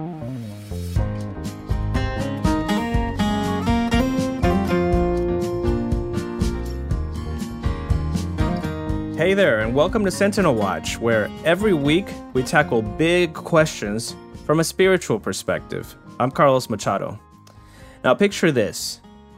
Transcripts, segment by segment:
Hey there, and welcome to Sentinel Watch, where every week we tackle big questions from a spiritual perspective. I'm Carlos Machado. Now picture this.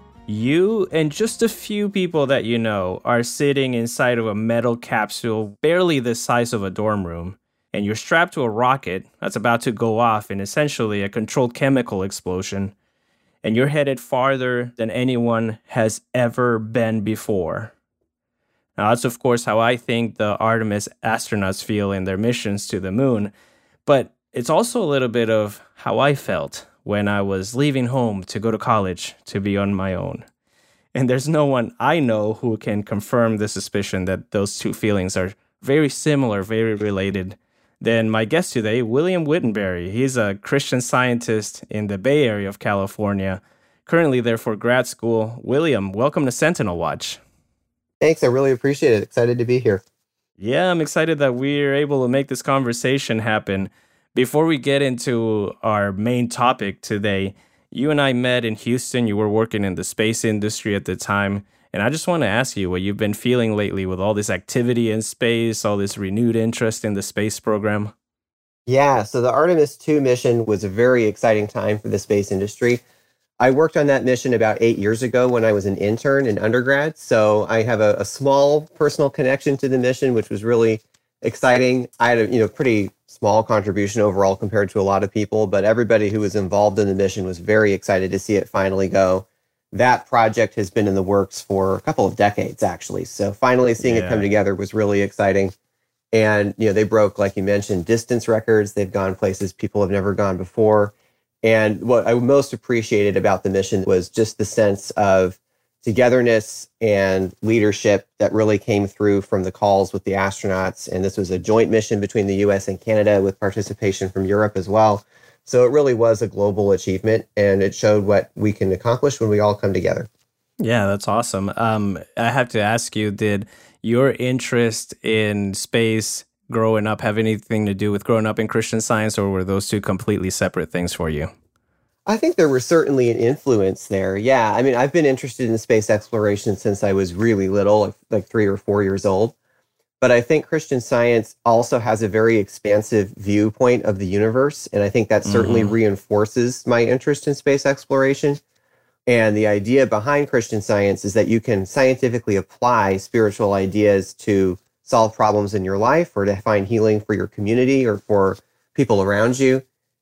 You and just a few people that you know are sitting inside of a metal capsule barely the size of a dorm room, and you're strapped to a rocket that's about to go off in essentially a controlled chemical explosion, and you're headed farther than anyone has ever been before. Now, that's, of course, how I think the Artemis astronauts feel in their missions to the moon, but it's also a little bit of how I felt when I was leaving home to go to college to be on my own. And there's no one I know who can confirm the suspicion that those two feelings are very similar, very related, than my guest today, William Wittenberry. He's a Christian Scientist in the Bay Area of California, currently there for grad school. William, welcome to Sentinel Watch. Thanks. I really appreciate it. Excited to be here. Yeah, I'm excited that we're able to make this conversation happen. Before we get into our main topic today, you and I met in Houston. You were working in the space industry at the time. And I just want to ask you what you've been feeling lately with all this activity in space, all this renewed interest in the space program. Yeah, so the Artemis II mission was a very exciting time for the space industry. I worked on that mission about 8 years ago when I was an intern in undergrad. So I have a small personal connection to the mission, which was really exciting. I had a pretty small contribution overall compared to a lot of people, but everybody who was involved in the mission was very excited to see it finally go. That project has been in the works for a couple of decades, actually. So finally seeing it come together was really exciting. And, they broke, like you mentioned, distance records. They've gone places people have never gone before. And what I most appreciated about the mission was just the sense of togetherness and leadership that really came through from the calls with the astronauts. And this was a joint mission between the US and Canada with participation from Europe as well. So it really was a global achievement, and it showed what we can accomplish when we all come together. Yeah, that's awesome. I have to ask you, did your interest in space growing up have anything to do with growing up in Christian Science, or were those two completely separate things for you? I think there was certainly an influence there. Yeah, I mean, I've been interested in space exploration since I was really little, like 3 or 4 years old. But I think Christian Science also has a very expansive viewpoint of the universe, and I think that certainly reinforces my interest in space exploration. And the idea behind Christian Science is that you can scientifically apply spiritual ideas to solve problems in your life or to find healing for your community or for people around you.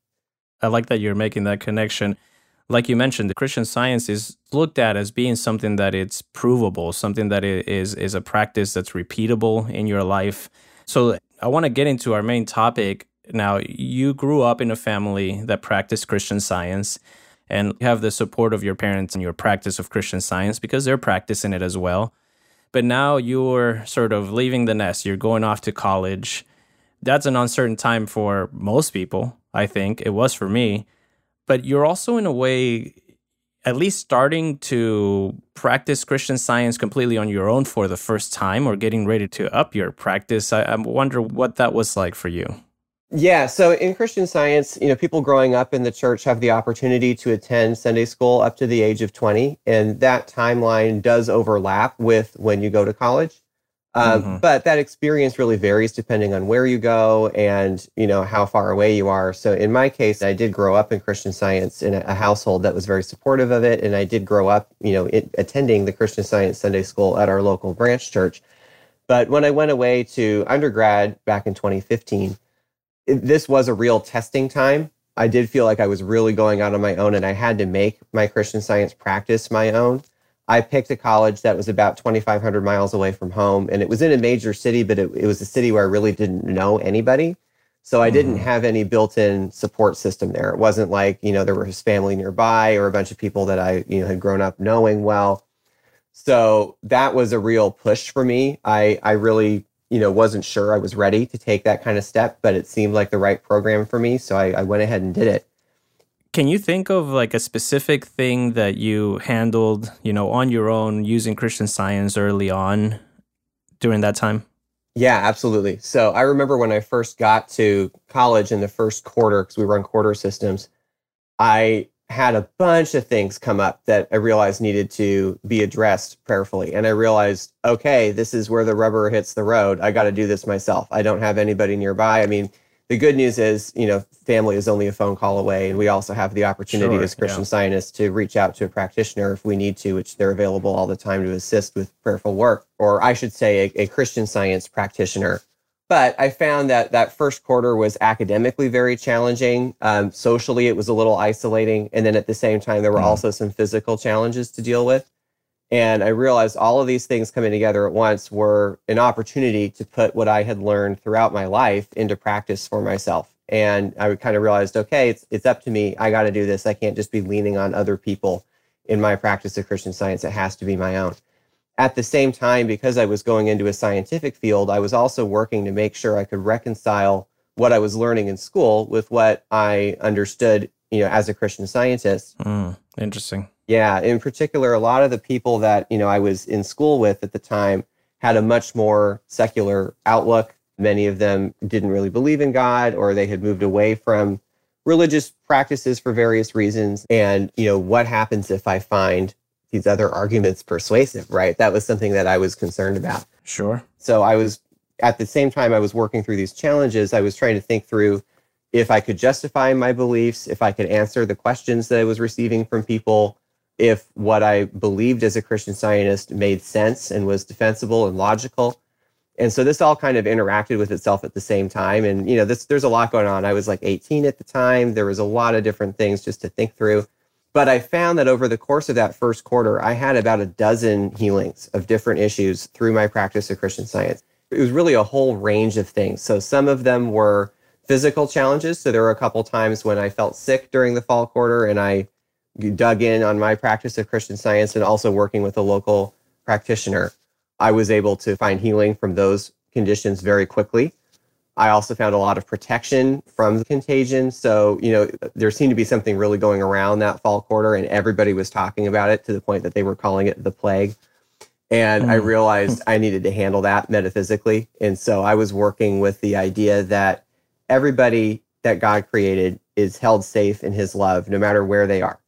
I like that you're making that connection. Like you mentioned, the Christian Science is looked at as being something that it's provable, something that is a practice that's repeatable in your life. So I want to get into our main topic. Now, you grew up in a family that practiced Christian Science, and you have the support of your parents in your practice of Christian Science because they're practicing it as well. But now you're sort of leaving the nest. You're going off to college. That's an uncertain time for most people, I think. It was for me. But you're also, in a way, at least starting to practice Christian Science completely on your own for the first time, or getting ready to up your practice. I wonder what that was like for you. Yeah, so in Christian Science, people growing up in the church have the opportunity to attend Sunday school up to the age of 20, and that timeline does overlap with when you go to college. But that experience really varies depending on where you go and, how far away you are. So in my case, I did grow up in Christian Science in a household that was very supportive of it. And I did grow up, attending the Christian Science Sunday school at our local branch church. But when I went away to undergrad back in 2015, this was a real testing time. I did feel like I was really going out on my own, and I had to make my Christian Science practice my own. I picked a college that was about 2,500 miles away from home, and it was in a major city, but it was a city where I really didn't know anybody. So I didn't have any built-in support system there. It wasn't like, there was his family nearby or a bunch of people that I, had grown up knowing well. So that was a real push for me. I really, wasn't sure I was ready to take that kind of step, but it seemed like the right program for me. So I went ahead and did it. Can you think of like a specific thing that you handled, on your own using Christian Science early on during that time? Yeah, absolutely. So I remember when I first got to college in the first quarter, because we run quarter systems, I had a bunch of things come up that I realized needed to be addressed prayerfully. And I realized, okay, this is where the rubber hits the road. I got to do this myself. I don't have anybody nearby. I mean, the good news is, family is only a phone call away. And we also have the opportunity Sure. as Christian Yeah. Scientists to reach out to a practitioner if we need to, which they're available all the time to assist with prayerful work. Or I should say, a Christian Science practitioner. But I found that that first quarter was academically very challenging. Socially, it was a little isolating. And then at the same time, there were Mm. also some physical challenges to deal with. And I realized all of these things coming together at once were an opportunity to put what I had learned throughout my life into practice for myself. And I kind of realized, okay, it's up to me. I got to do this. I can't just be leaning on other people in my practice of Christian Science. It has to be my own. At the same time, because I was going into a scientific field, I was also working to make sure I could reconcile what I was learning in school with what I understood, as a Christian Scientist. Interesting. Yeah, in particular, a lot of the people that, I was in school with at the time had a much more secular outlook. Many of them didn't really believe in God, or they had moved away from religious practices for various reasons. And, what happens if I find these other arguments persuasive, right? That was something that I was concerned about. Sure. So at the same time I was working through these challenges, I was trying to think through if I could justify my beliefs, if I could answer the questions that I was receiving from people, if what I believed as a Christian Scientist made sense and was defensible and logical. And so this all kind of interacted with itself at the same time. And, there's a lot going on. I was like 18 at the time. There was a lot of different things just to think through. But I found that over the course of that first quarter, I had about a dozen healings of different issues through my practice of Christian Science. It was really a whole range of things. So some of them were physical challenges. So there were a couple times when I felt sick during the fall quarter, and I dug in on my practice of Christian Science and also working with a local practitioner. I was able to find healing from those conditions very quickly. I also found a lot of protection from contagion. So, there seemed to be something really going around that fall quarter, and everybody was talking about it to the point that they were calling it the plague. And I realized I needed to handle that metaphysically. And so I was working with the idea that everybody that God created is held safe in his love, no matter where they are.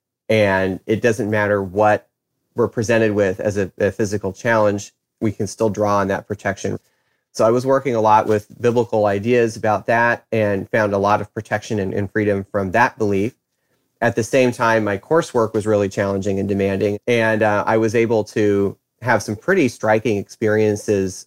And it doesn't matter what we're presented with as a physical challenge, we can still draw on that protection. So I was working a lot with biblical ideas about that and found a lot of protection and freedom from that belief. At the same time, my coursework was really challenging and demanding, and I was able to have some pretty striking experiences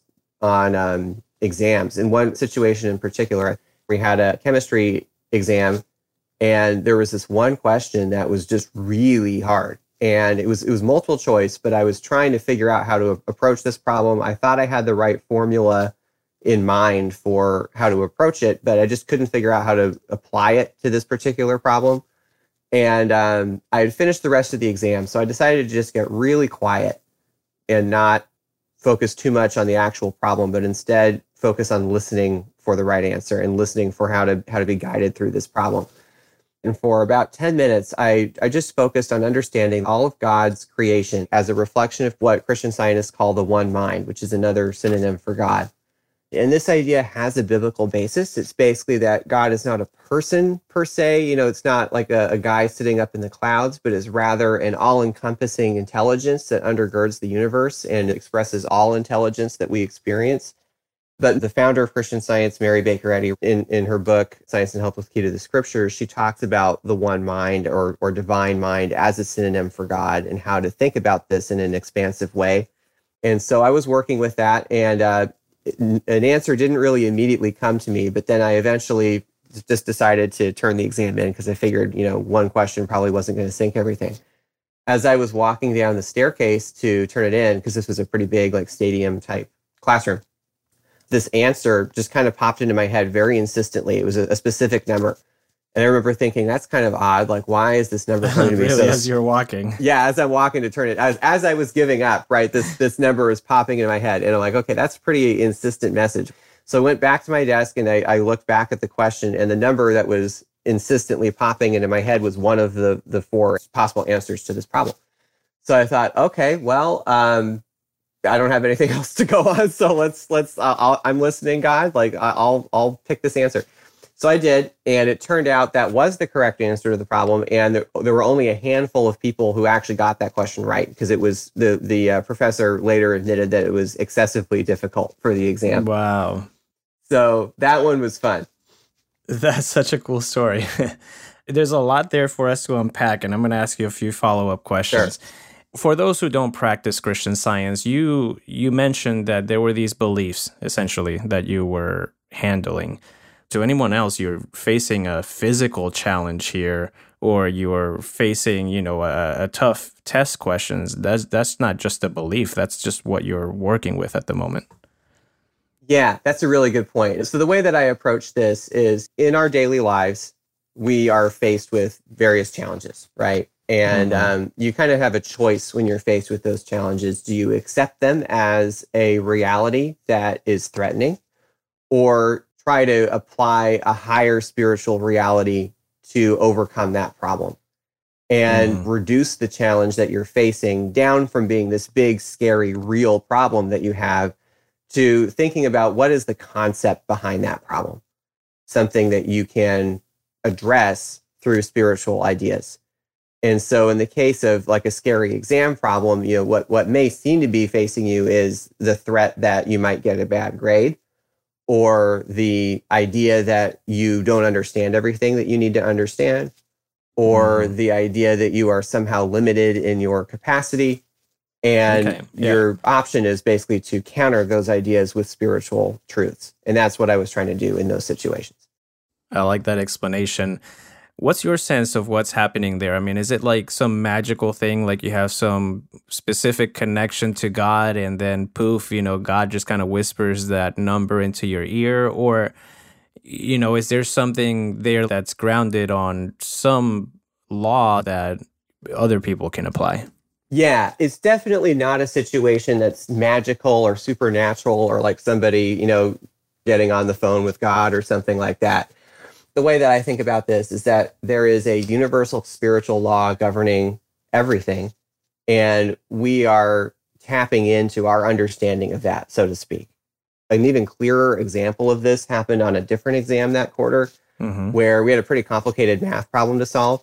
on exams. In one situation in particular, we had a chemistry exam, and there was this one question that was just really hard. And it was multiple choice, but I was trying to figure out how to approach this problem. I thought I had the right formula in mind for how to approach it, but I just couldn't figure out how to apply it to this particular problem. And I had finished the rest of the exam, so I decided to just get really quiet and not focus too much on the actual problem, but instead focus on listening for the right answer and listening for how to be guided through this problem. And for about 10 minutes, I just focused on understanding all of God's creation as a reflection of what Christian Scientists call the one mind, which is another synonym for God. And this idea has a biblical basis. It's basically that God is not a person per se. It's not like a guy sitting up in the clouds, but is rather an all-encompassing intelligence that undergirds the universe and expresses all intelligence that we experience. But the founder of Christian Science, Mary Baker Eddy, in her book, Science and Health with Key to the Scriptures, she talks about the one mind or divine mind as a synonym for God and how to think about this in an expansive way. And so I was working with that, and an answer didn't really immediately come to me, but then I eventually just decided to turn the exam in because I figured, one question probably wasn't going to sink everything. As I was walking down the staircase to turn it in, because this was a pretty big, like, stadium type classroom, this answer just kind of popped into my head very insistently. It was a specific number. And I remember thinking, that's kind of odd. Like, why is this number coming to me? Really, as you're walking? Yeah, as I'm walking to turn it, as I was giving up, right, this number is popping in my head. And I'm like, okay, that's a pretty insistent message. So I went back to my desk and I looked back at the question, and the number that was insistently popping into my head was one of the four possible answers to this problem. So I thought, okay, well, I don't have anything else to go on, so I'm listening, God. Like I'll pick this answer. So I did, and it turned out that was the correct answer to the problem, and there were only a handful of people who actually got that question right, because it was the professor later admitted that it was excessively difficult for the exam. Wow. So that one was fun. That's such a cool story. There's a lot there for us to unpack, and I'm going to ask you a few follow-up questions. Sure. For those who don't practice Christian Science, you mentioned that there were these beliefs, essentially, that you were handling. To anyone else, you're facing a physical challenge here, or you're facing, a tough test questions. That's not just a belief. That's just what you're working with at the moment. Yeah, that's a really good point. So the way that I approach this is, in our daily lives, we are faced with various challenges, right? And you kind of have a choice when you're faced with those challenges. Do you accept them as a reality that is threatening, or try to apply a higher spiritual reality to overcome that problem and reduce the challenge that you're facing down from being this big, scary, real problem that you have to thinking about what is the concept behind that problem, something that you can address through spiritual ideas. And so in the case of like a scary exam problem, what may seem to be facing you is the threat that you might get a bad grade, or the idea that you don't understand everything that you need to understand, or the idea that you are somehow limited in your capacity. And your option is basically to counter those ideas with spiritual truths. And that's what I was trying to do in those situations. I like that explanation. What's your sense of what's happening there? I mean, is it like some magical thing, like you have some specific connection to God and then poof, God just kind of whispers that number into your ear? Or, is there something there that's grounded on some law that other people can apply? Yeah, it's definitely not a situation that's magical or supernatural, or like somebody, getting on the phone with God or something like that. The way that I think about this is that there is a universal spiritual law governing everything, and we are tapping into our understanding of that, so to speak. An even clearer example of this happened on a different exam that quarter, where we had a pretty complicated math problem to solve.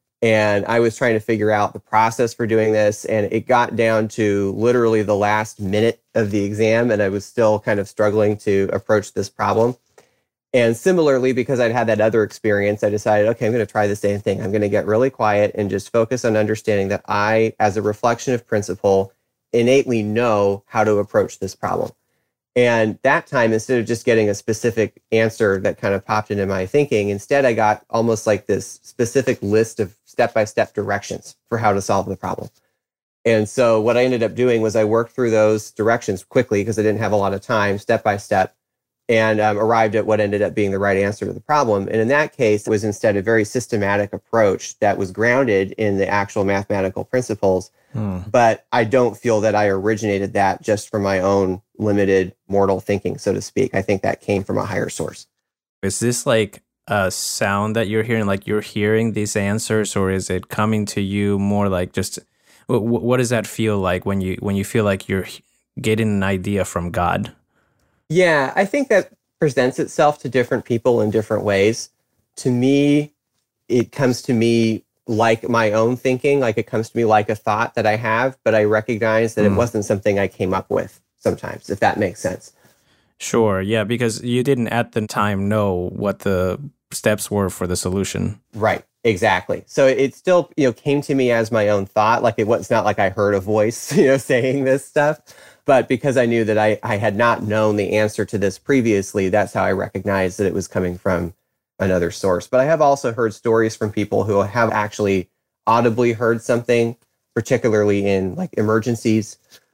And I was trying to figure out the process for doing this, and it got down to literally the last minute of the exam, and I was still kind of struggling to approach this problem. And similarly, because I'd had that other experience, I decided, okay, I'm going to try the same thing. I'm going to get really quiet and just focus on understanding that I, as a reflection of principle, innately know how to approach this problem. And that time, instead of just getting a specific answer that kind of popped into my thinking, instead I got almost like this specific list of step-by-step directions for how to solve the problem. And so what I ended up doing was I worked through those directions quickly because I didn't have a lot of time, step by step, and arrived at what ended up being the right answer to the problem. And in that case, it was instead a very systematic approach that was grounded in the actual mathematical principles. But I don't feel that I originated that just from my own limited mortal thinking, so to speak. I think that came from a higher source. Is this like a sound that you're hearing, like you're hearing these answers, or is it coming to you more like just, what does that feel like when you feel like you're getting an idea from God? Yeah, I think that presents itself to different people in different ways. To me, it comes to me like my own thinking, like it comes to me like a thought that I have, but I recognize that it wasn't something I came up with sometimes, if that makes sense. Sure, yeah, because you didn't at the time know what the steps were for the solution. Right, exactly. So it still, came to me as my own thought, like it was not like I heard a voice, saying this stuff. But because I knew that I had not known the answer to this previously, that's how I recognized that it was coming from another source. But I have also heard stories from people who have actually audibly heard something, particularly in like emergencies.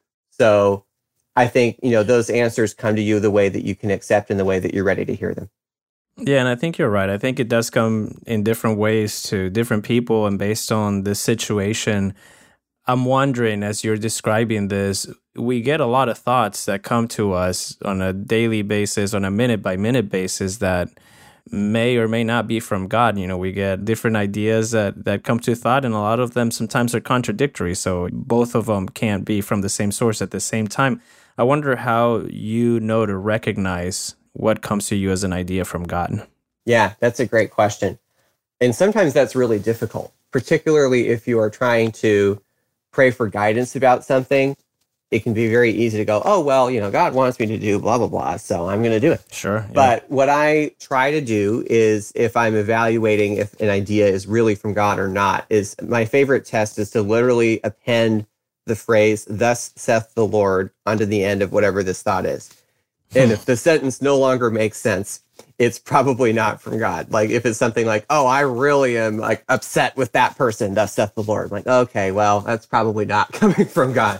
So I think, those answers come to you the way that you can accept and the way that you're ready to hear them. Yeah, and I think you're right. I think it does come in different ways to different people and based on the situation. I'm wondering, as you're describing this, we get a lot of thoughts that come to us on a daily basis, on a minute-by-minute basis that may or may not be from God. We get different ideas that come to thought, and a lot of them sometimes are contradictory. So both of them can't be from the same source at the same time. I wonder how you know to recognize what comes to you as an idea from God. Yeah, that's a great question. And sometimes that's really difficult, particularly if you are trying to pray for guidance about something. It can be very easy to go, oh, well, God wants me to do blah, blah, blah, so I'm going to do it. Sure. Yeah. But what I try to do is, if I'm evaluating if an idea is really from God or not, is my favorite test is to literally append the phrase, thus saith the Lord, onto the end of whatever this thought is. And if the sentence no longer makes sense, it's probably not from God. Like if it's something like, oh, I really am like upset with that person, thus saith the Lord. I'm like, okay, well, that's probably not coming from God.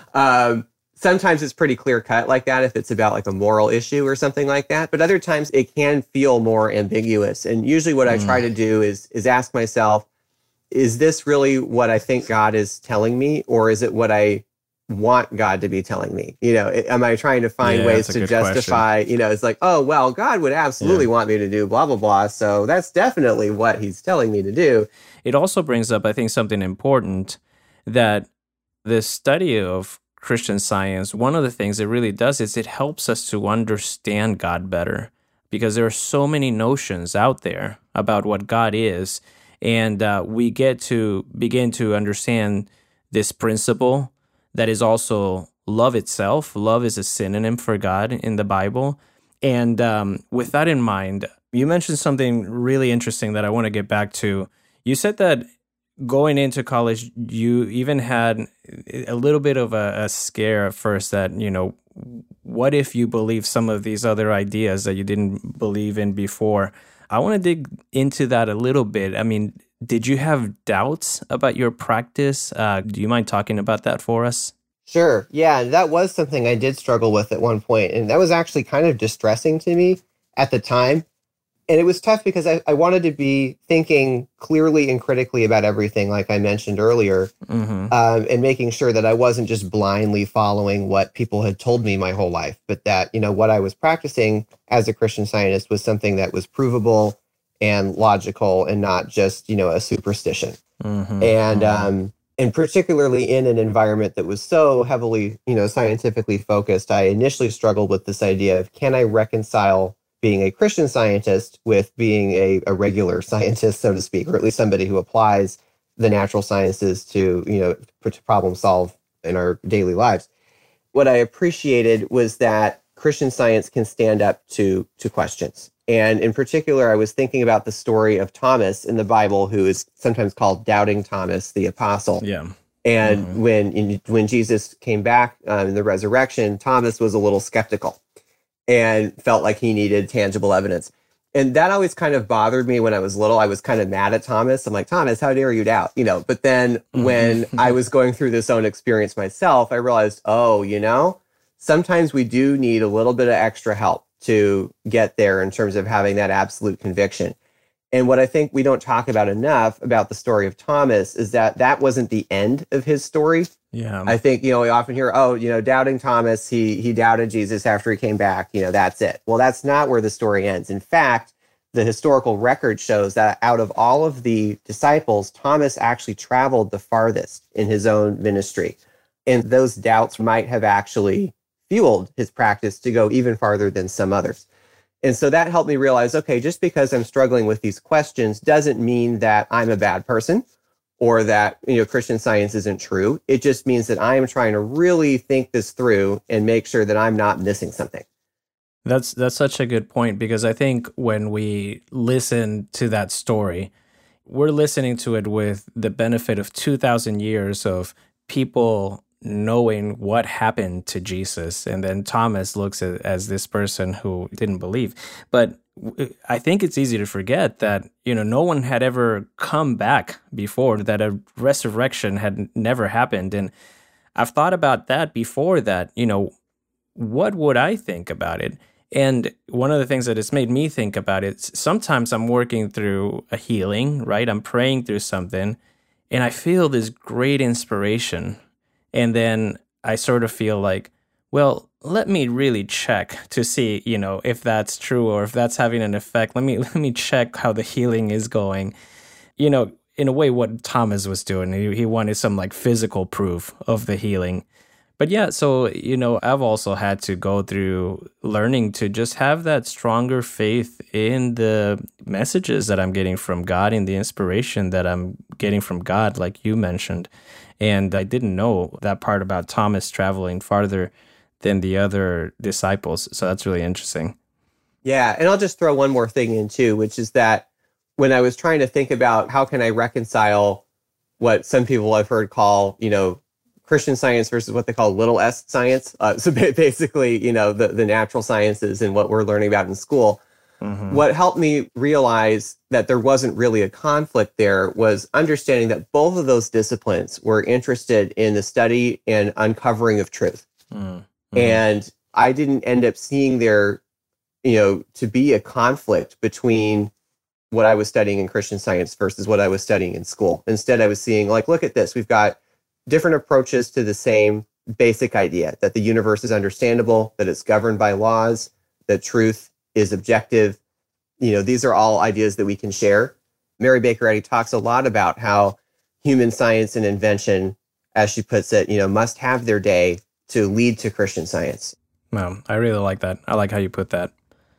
Sometimes it's pretty clear cut like that if it's about like a moral issue or something like that. But other times it can feel more ambiguous. And usually what I try to do is ask myself, is this really what I think God is telling me? Or is it what I want God to be telling me? Am I trying to find ways to justify, it's like, oh, well, God would absolutely want me to do blah, blah, blah. So that's definitely what he's telling me to do. It also brings up, I think, something important, that the study of Christian Science, one of the things it really does is it helps us to understand God better, because there are so many notions out there about what God is, and we get to begin to understand this principle that is also love itself. Love is a synonym for God in the Bible. And with that in mind, you mentioned something really interesting that I want to get back to. You said that going into college, you even had a little bit of a scare at first that, what if you believe some of these other ideas that you didn't believe in before? I want to dig into that a little bit. I mean, did you have doubts about your practice? Do you mind talking about that for us? Sure. Yeah, that was something I did struggle with at one point, and that was actually kind of distressing to me at the time. And it was tough because I wanted to be thinking clearly and critically about everything, like I mentioned earlier, and making sure that I wasn't just blindly following what people had told me my whole life, but that, what I was practicing as a Christian Scientist was something that was provable and logical and not just, a superstition. And particularly in an environment that was so heavily, scientifically focused, I initially struggled with this idea of, can I reconcile being a Christian Scientist with being a regular scientist, so to speak, or at least somebody who applies the natural sciences to, to problem solve in our daily lives. What I appreciated was that Christian Science can stand up to questions. And in particular, I was thinking about the story of Thomas in the Bible, who is sometimes called Doubting Thomas, the apostle. Yeah. And when Jesus came back in the resurrection, Thomas was a little skeptical and felt like he needed tangible evidence. And that always kind of bothered me when I was little. I was kind of mad at Thomas. I'm like, Thomas, how dare you doubt? But then when I was going through this own experience myself, I realized, sometimes we do need a little bit of extra help to get there in terms of having that absolute conviction. And what I think we don't talk about enough about the story of Thomas is that wasn't the end of his story. Yeah. I think, we often hear, doubting Thomas, he doubted Jesus after he came back, that's it. Well, that's not where the story ends. In fact, the historical record shows that out of all of the disciples, Thomas actually traveled the farthest in his own ministry. And those doubts might have actually fueled his practice to go even farther than some others. And so that helped me realize, okay, just because I'm struggling with these questions doesn't mean that I'm a bad person or that, Christian Science isn't true. It just means that I am trying to really think this through and make sure that I'm not missing something. That's such a good point, because I think when we listen to that story, we're listening to it with the benefit of 2,000 years of people knowing what happened to Jesus. And then Thomas looks as this person who didn't believe. But I think it's easy to forget that, no one had ever come back before, that a resurrection had never happened. And I've thought about that before, that, what would I think about it? And one of the things that it's made me think about it, sometimes I'm working through a healing, right? I'm praying through something, and I feel this great inspiration. And then I sort of feel like, Well, let me really check to see, if that's true or if that's having an effect. Let me check how the healing is going. In a way, what Thomas was doing, he wanted some like physical proof of the healing. But yeah, so, I've also had to go through learning to just have that stronger faith in the messages that I'm getting from God, in the inspiration that I'm getting from God, like you mentioned. And I didn't know that part about Thomas traveling farther than the other disciples. So that's really interesting. Yeah, and I'll just throw one more thing in too, which is that when I was trying to think about how can I reconcile what some people I've heard call, Christian science versus what they call little s science. So basically, the natural sciences and what we're learning about in school. Mm-hmm. What helped me realize that there wasn't really a conflict there was understanding that both of those disciplines were interested in the study and uncovering of truth. Mm-hmm. And I didn't end up seeing there, to be a conflict between what I was studying in Christian science versus what I was studying in school. Instead, I was seeing like, look at this. We've got different approaches to the same basic idea that the universe is understandable, that it's governed by laws, that truth is objective. These are all ideas that we can share. Mary Baker Eddy talks a lot about how human science and invention, as she puts it, must have their day to lead to Christian science. Wow, I really like that. I like how you put that.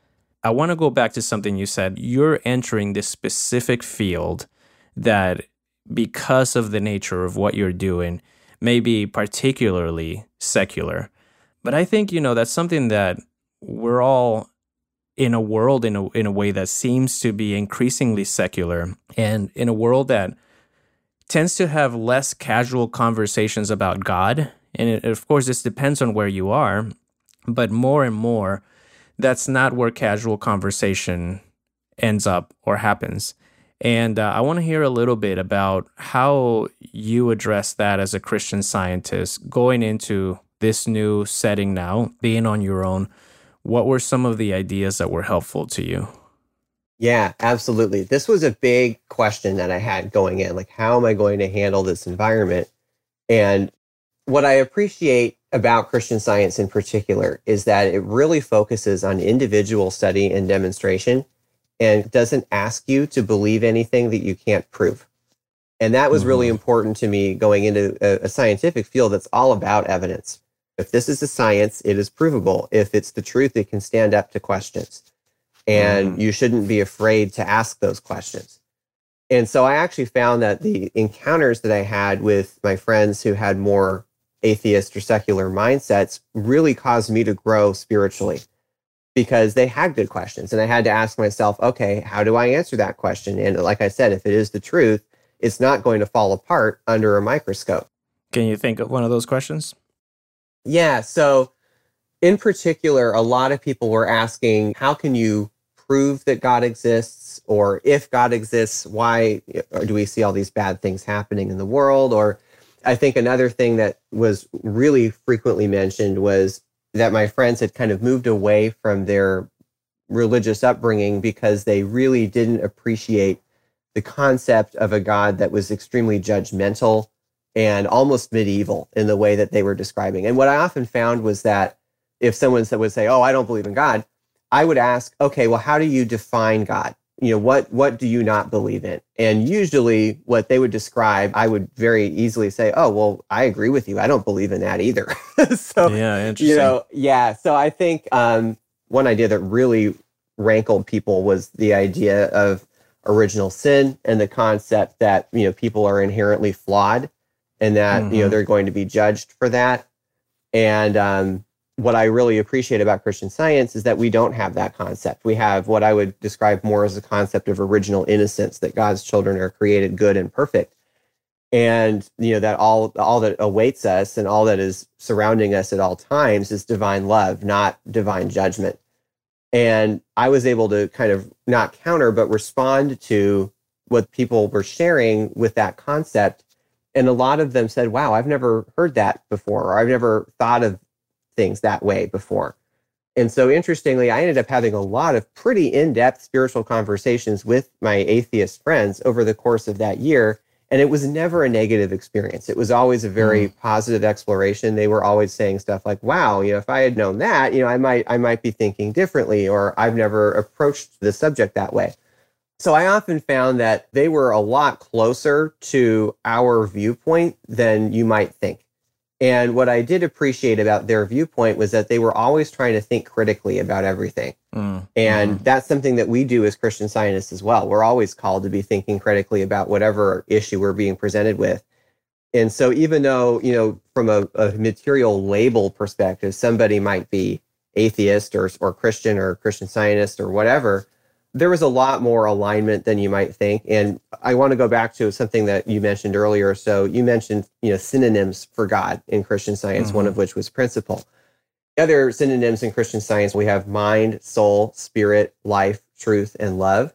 I want to go back to something you said. You're entering this specific field that, because of the nature of what you're doing, may be particularly secular. But I think, that's something that we're all in a world in a way that seems to be increasingly secular, and in a world that tends to have less casual conversations about God. And of course, this depends on where you are, but more and more, that's not where casual conversation ends up or happens. And I want to hear a little bit about how you address that as a Christian scientist, going into this new setting now, being on your own. What were some of the ideas that were helpful to you? Yeah, absolutely. This was a big question that I had going in, like, how am I going to handle this environment? And what I appreciate about Christian science in particular is that it really focuses on individual study and demonstration and doesn't ask you to believe anything that you can't prove. And that was really important to me going into a scientific field that's all about evidence. If this is a science, it is provable. If it's the truth, it can stand up to questions. And you shouldn't be afraid to ask those questions. And so I actually found that the encounters that I had with my friends who had more atheist or secular mindsets really caused me to grow spiritually, because they had good questions. And I had to ask myself, okay, how do I answer that question? And like I said, if it is the truth, it's not going to fall apart under a microscope. Can you think of one of those questions? Yeah. So in particular, a lot of people were asking, how can you prove that God exists? Or if God exists, why do we see all these bad things happening in the world? Or I think another thing that was really frequently mentioned was that my friends had kind of moved away from their religious upbringing because they really didn't appreciate the concept of a God that was extremely judgmental and almost medieval in the way that they were describing. And what I often found was that if someone would say, oh, I don't believe in God, I would ask, okay, well, how do you define God? What do you not believe in? And usually what they would describe, I would very easily say, oh, well, I agree with you. I don't believe in that either. So, yeah, interesting. So I think one idea that really rankled people was the idea of original sin and the concept that, people are inherently flawed and that, they're going to be judged for that. And what I really appreciate about Christian Science is that we don't have that concept. We have what I would describe more as a concept of original innocence, that God's children are created good and perfect. And, that all that awaits us and all that is surrounding us at all times is divine love, not divine judgment. And I was able to kind of not counter, but respond to what people were sharing with that concept. And a lot of them said, wow, I've never heard that before, or I've never thought of things that way before. And so interestingly, I ended up having a lot of pretty in-depth spiritual conversations with my atheist friends over the course of that year. And it was never a negative experience. It was always a very positive exploration. They were always saying stuff like, wow, if I had known that, I might be thinking differently, or I've never approached the subject that way. So I often found that they were a lot closer to our viewpoint than you might think. And what I did appreciate about their viewpoint was that they were always trying to think critically about everything. And that's something that we do as Christian Scientists as well. We're always called to be thinking critically about whatever issue we're being presented with. And so even though, from a material label perspective, somebody might be atheist or Christian or Christian Scientist or whatever, there was a lot more alignment than you might think. And I want to go back to something that you mentioned earlier. So you mentioned, synonyms for God in Christian Science, one of which was principle. The other synonyms in Christian Science, we have mind, soul, spirit, life, truth, and love.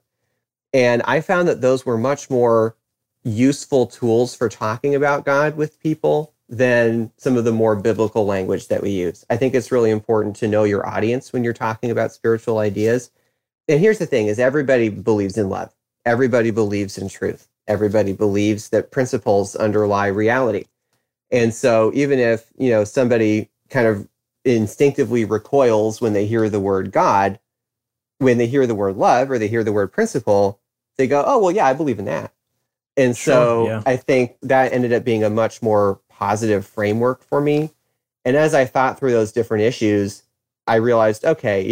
And I found that those were much more useful tools for talking about God with people than some of the more biblical language that we use. I think it's really important to know your audience when you're talking about spiritual ideas. And here's the thing, is everybody believes in love. Everybody believes in truth. Everybody believes that principles underlie reality. And so even if, somebody kind of instinctively recoils when they hear the word God, when they hear the word love or they hear the word principle, they go, oh, well, yeah, I believe in that. And so I think that ended up being a much more positive framework for me. And as I thought through those different issues, I realized, okay,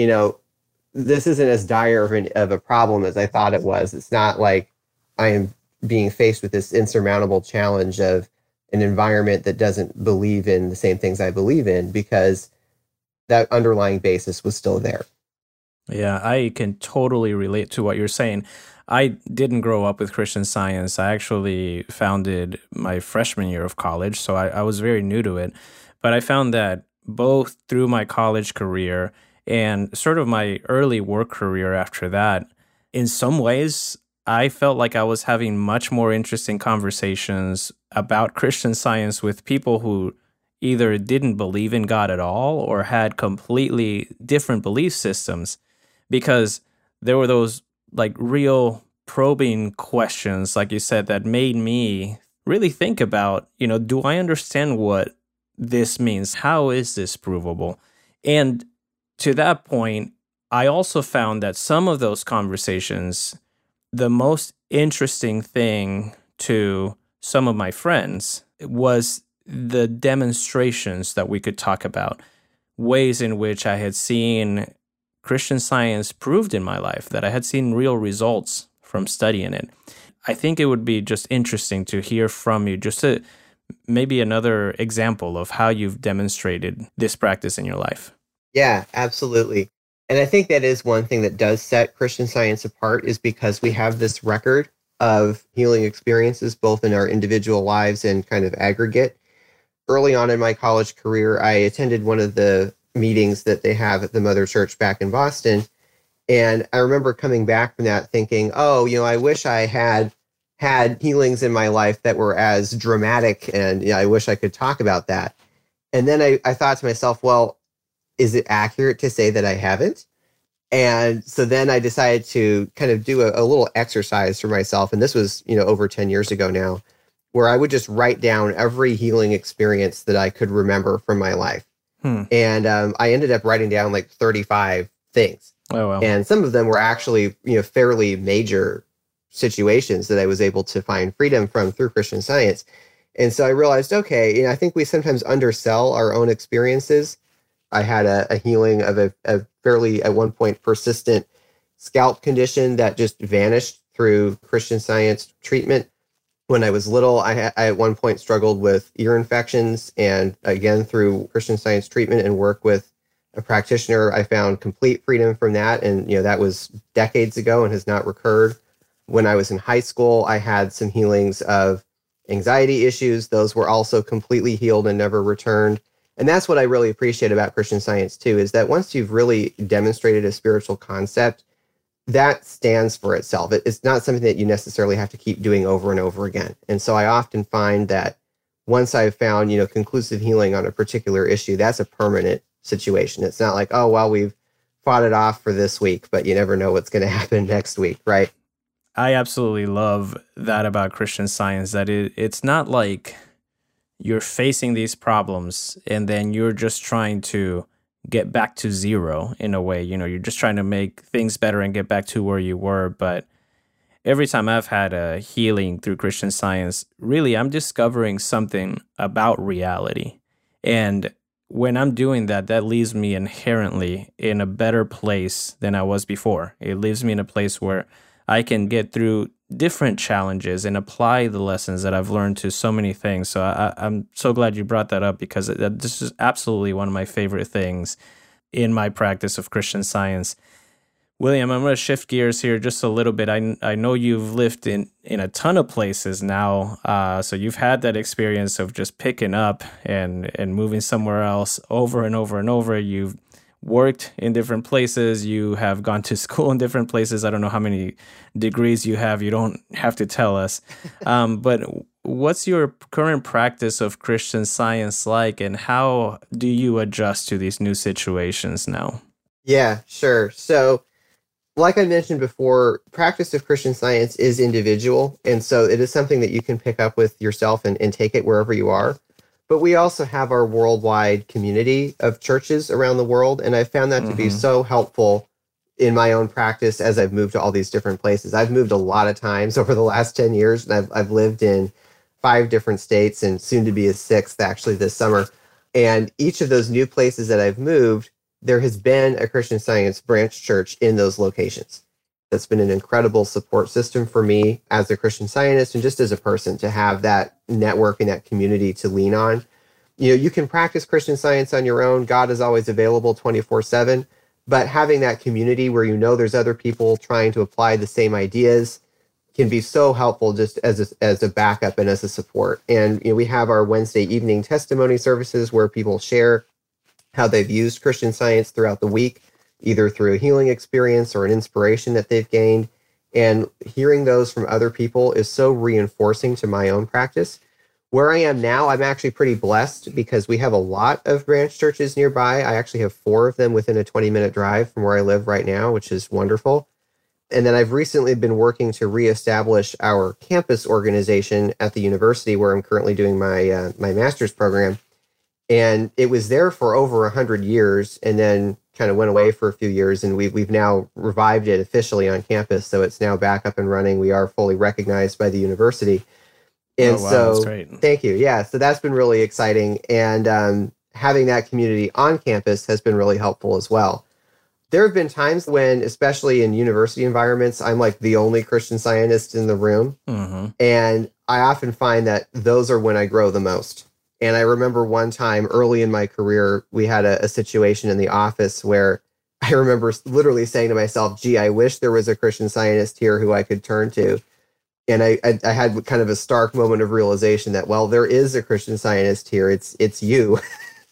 this isn't as dire of a problem as I thought it was. It's not like I am being faced with this insurmountable challenge of an environment that doesn't believe in the same things I believe in, because that underlying basis was still there. Yeah, I can totally relate to what you're saying. I didn't grow up with Christian Science. I actually founded my freshman year of college, so I was very new to it. But I found that both through my college career and sort of my early work career after that, in some ways, I felt like I was having much more interesting conversations about Christian Science with people who either didn't believe in God at all or had completely different belief systems, because there were those like real probing questions, like you said, that made me really think about, do I understand what this means? How is this provable? And to that point, I also found that some of those conversations, the most interesting thing to some of my friends was the demonstrations that we could talk about, ways in which I had seen Christian Science proved in my life, that I had seen real results from studying it. I think it would be just interesting to hear from you, just to maybe another example of how you've demonstrated this practice in your life. Yeah, absolutely. And I think that is one thing that does set Christian Science apart, is because we have this record of healing experiences, both in our individual lives and kind of aggregate. Early on in my college career, I attended one of the meetings that they have at the Mother Church back in Boston. And I remember coming back from that thinking, oh, I wish I had healings in my life that were as dramatic, and I wish I could talk about that. And then I thought to myself, well, is it accurate to say that I haven't? And so then I decided to kind of do a little exercise for myself. And this was, over 10 years ago now, where I would just write down every healing experience that I could remember from my life. And I ended up writing down like 35 things. Oh, wow. And some of them were actually, fairly major situations that I was able to find freedom from through Christian Science. And so I realized, okay, I think we sometimes undersell our own experiences. I had a healing of a fairly, at one point, persistent scalp condition that just vanished through Christian Science treatment. When I was little, I at one point struggled with ear infections, and again, through Christian Science treatment and work with a practitioner, I found complete freedom from that. And, that was decades ago and has not recurred. When I was in high school, I had some healings of anxiety issues. Those were also completely healed and never returned. And that's what I really appreciate about Christian Science too, is that once you've really demonstrated a spiritual concept, that stands for itself. It's not something that you necessarily have to keep doing over and over again. And so I often find that once I've found, conclusive healing on a particular issue, that's a permanent situation. It's not like, oh, well, we've fought it off for this week, but you never know what's going to happen next week, right? I absolutely love that about Christian Science, that it's not like you're facing these problems and then you're just trying to get back to zero in a way. You're just trying to make things better and get back to where you were. But every time I've had a healing through Christian Science, really, I'm discovering something about reality. And when I'm doing that, that leaves me inherently in a better place than I was before. It leaves me in a place where I can get through different challenges and apply the lessons that I've learned to so many things. So I'm so glad you brought that up, because this is absolutely one of my favorite things in my practice of Christian Science. William, I'm going to shift gears here just a little bit. I know you've lived in a ton of places now, so you've had that experience of just picking up and moving somewhere else over and over and over. You've worked in different places. You have gone to school in different places. I don't know how many degrees you have. You don't have to tell us. But what's your current practice of Christian Science like, and how do you adjust to these new situations now? Yeah, sure. So, like I mentioned before, practice of Christian Science is individual, and so it is something that you can pick up with yourself and take it wherever you are. But we also have our worldwide community of churches around the world, and I found that to be so helpful in my own practice as I've moved to all these different places. I've moved a lot of times over the last 10 years, and I've lived in 5 different states, and soon to be a 6th actually this summer. And each of those new places that I've moved, there has been a Christian Science branch church in those locations. That's been an incredible support system for me as a Christian Scientist and just as a person, to have that network and that community to lean on. You can practice Christian Science on your own. God is always available 24/7, but having that community where there's other people trying to apply the same ideas can be so helpful, just as a backup and as a support. And we have our Wednesday evening testimony services where people share how they've used Christian Science throughout the week, either through a healing experience or an inspiration that they've gained. And hearing those from other people is so reinforcing to my own practice. Where I am now, I'm actually pretty blessed because we have a lot of branch churches nearby. I actually have 4 of them within a 20-minute drive from where I live right now, which is wonderful. And then I've recently been working to reestablish our campus organization at the university where I'm currently doing my master's program. And it was there for over 100 years and then kind of went away for a few years. And we've now revived it officially on campus. So it's now back up and running. We are fully recognized by the university. And that's great. Thank you. Yeah. So that's been really exciting. And having that community on campus has been really helpful as well. There have been times when, especially in university environments, I'm like the only Christian Scientist in the room. And I often find that those are when I grow the most. And I remember one time early in my career, we had a situation in the office where I remember literally saying to myself, gee, I wish there was a Christian Scientist here who I could turn to. And I had kind of a stark moment of realization that, well, there is a Christian Scientist here. It's you.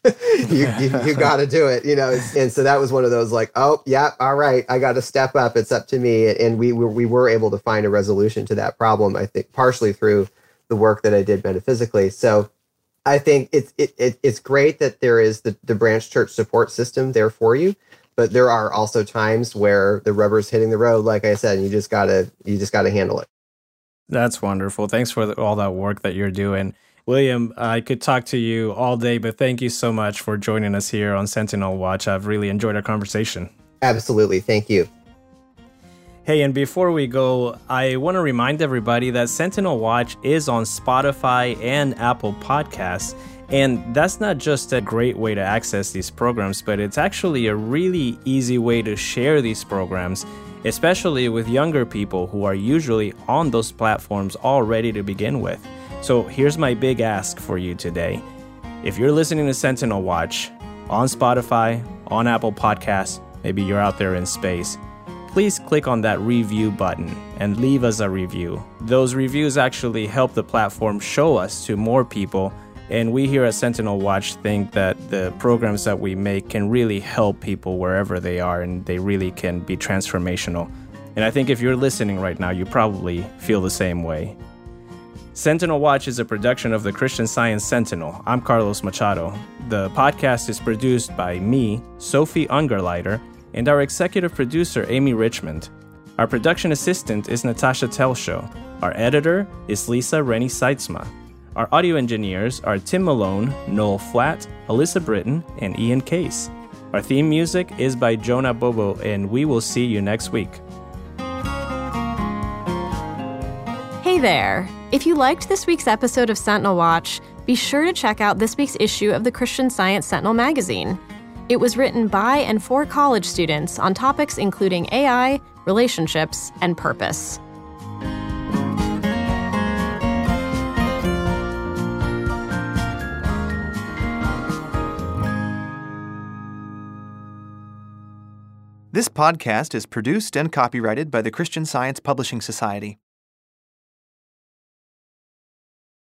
you got to do it, And so that was one of those like, oh, yeah, all right, I got to step up. It's up to me. And we were able to find a resolution to that problem, I think, partially through the work that I did metaphysically. So I think it's great that there is the branch church support system there for you, but there are also times where the rubber's hitting the road, like I said, and you just gotta handle it. That's wonderful. Thanks for all that work that you're doing. William, I could talk to you all day, but thank you so much for joining us here on Sentinel Watch. I've really enjoyed our conversation. Absolutely. Thank you. Hey, and before we go, I want to remind everybody that Sentinel Watch is on Spotify and Apple Podcasts. And that's not just a great way to access these programs, but it's actually a really easy way to share these programs, especially with younger people who are usually on those platforms already to begin with. So here's my big ask for you today. If you're listening to Sentinel Watch on Spotify, on Apple Podcasts, maybe you're out there in space, please click on that review button and leave us a review. Those reviews actually help the platform show us to more people, and we here at Sentinel Watch think that the programs that we make can really help people wherever they are, and they really can be transformational. And I think if you're listening right now, you probably feel the same way. Sentinel Watch is a production of the Christian Science Sentinel. I'm Carlos Machado. The podcast is produced by me, Sophie Ungerleider, and our executive producer, Amy Richmond. Our production assistant is Natasha Telshow. Our editor is Lisa Rennie Seitzma. Our audio engineers are Tim Malone, Noel Flatt, Alyssa Britton, and Ian Case. Our theme music is by Jonah Bobo, and we will see you next week. Hey there! If you liked this week's episode of Sentinel Watch, be sure to check out this week's issue of the Christian Science Sentinel magazine. It was written by and for college students on topics including AI, relationships, and purpose. This podcast is produced and copyrighted by the Christian Science Publishing Society.